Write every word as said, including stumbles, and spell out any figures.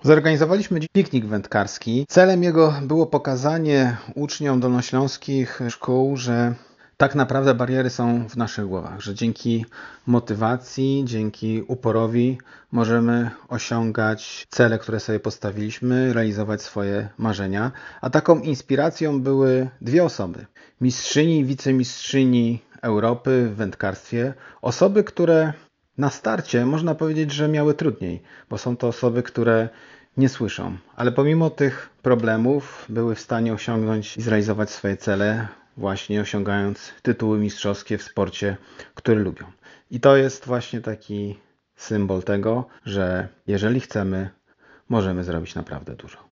Zorganizowaliśmy dziś piknik wędkarski. Celem jego było pokazanie uczniom dolnośląskich szkół, że tak naprawdę bariery są w naszych głowach, że dzięki motywacji, dzięki uporowi możemy osiągać cele, które sobie postawiliśmy, realizować swoje marzenia. A taką inspiracją były dwie osoby. Mistrzyni i wicemistrzyni Europy w wędkarstwie. Osoby, które na starcie można powiedzieć, że miały trudniej, bo są to osoby, które nie słyszą, ale pomimo tych problemów były w stanie osiągnąć i zrealizować swoje cele, właśnie osiągając tytuły mistrzowskie w sporcie, który lubią. I to jest właśnie taki symbol tego, że jeżeli chcemy, możemy zrobić naprawdę dużo.